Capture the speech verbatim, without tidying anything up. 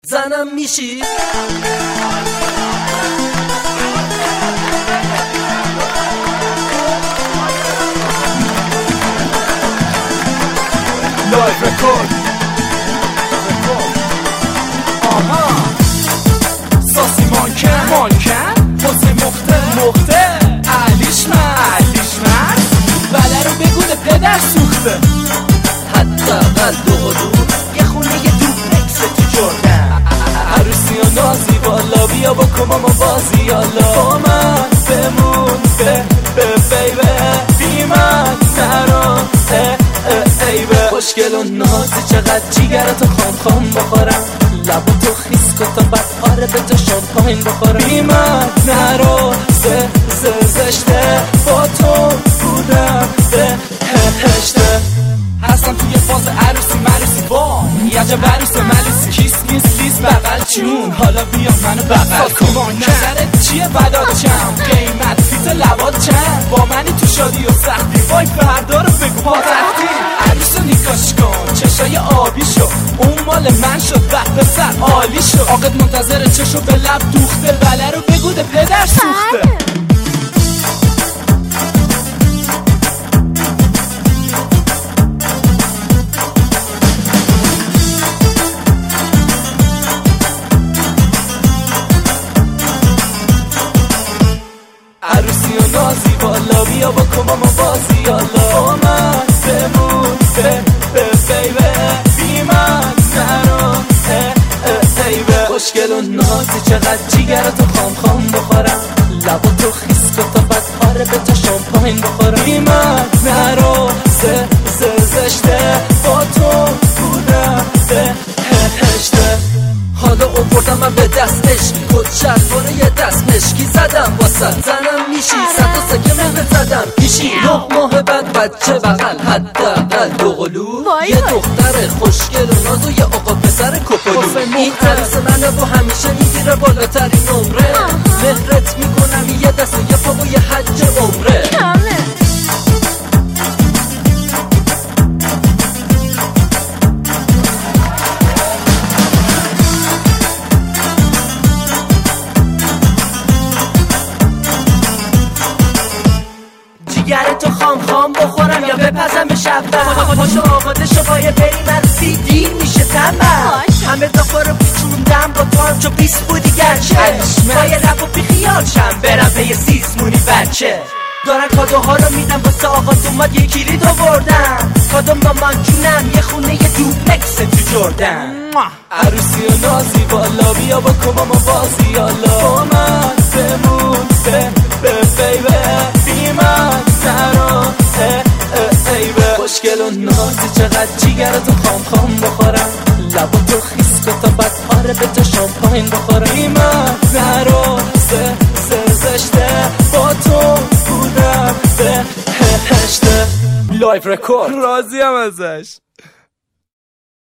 زنم میشی؟ لایف رکورد. آها ساسی مانکن مانکن حسین مخته مخته علیش من علیش من بله رو بگوده پدر سوخته حداقل دو قلوب یه خونه یه دوپلکس تو جردن عروسی و نازی بالا بیا بکن ما بازی یالا با من بمون به به بیبه بی من نرام ایبه خوشگل و نازی چقدر جیگرتو خام خام بخورم لبا تو خیس کن تا بعد آره به جا شامپاین بخورم بی من نرو زه زه زشته با تو بودم به هشته هستم توی فاز عروسی مروسی با یه عجب عروس ملوسی کیس کیس لیس بغل چون حالا بیا منو بغل کن نظرت چیه بدات چم قیمت فیت لبات چند با منی تو شادی و سختی وای فردا رو بگو با تختی عروس رو نیکاش کن چشای آبی شو اون مال من شد وقت سر عالی شو آقت منتظر چشو به لب دوخته بله رو بگو ده پدر سوخته عروسی و نازی بالا بیا بکن ما بازی یالا با من بمون به به بیبه بی من نرام ایبه خوشگل و نازی چقدر جیگرتو خام خام بخورم لبا تو خیس کن تا بعد آره به جا شامپاین بخورم بی من نرو زه زه زشته با تو بودم به هشته حالا اووردم من به دستش خود شرفانه یه دست مشکی زدم واسه زنم میشی صد و سکه مهر زدم پیشی نه ماه بعد بچه بغل حداقل دو قلو یه دختر خوشگل و ناز و یه آقا پسر کپلو این عروس منه و همیشه میگیره بالاترین نمره مهرت میکنم یه دست و یه پا و یه حج عمره تو خام خام بخورم یا بپزم شبم پاشو آقاده شو باید بریم عروسی دیر میشه تنبل همه دافا رو پیچوندم با تو هم چو بیست بودی گرچه باید لب و بیخیال شم برم به یه سیزمونی بچه دارن کادوها رو میدم واسه آقات اومد یه کلید آوردم کادوم با من جونم یه خونه یه دوپلکس تو جردن عروسی و نازی بالا بیا بکن ما بازی یالا با من بمون به به بیبه بی من نرام ایبه خوشگل و نازی چقدر جیگرتو خام خام بخورم لبا تو خیس کن تا بعد آره به جا شامپاین بخورم بی من نرو زه زه زشته با تو بودم به هشته لایف رکورد راضی هم ازش.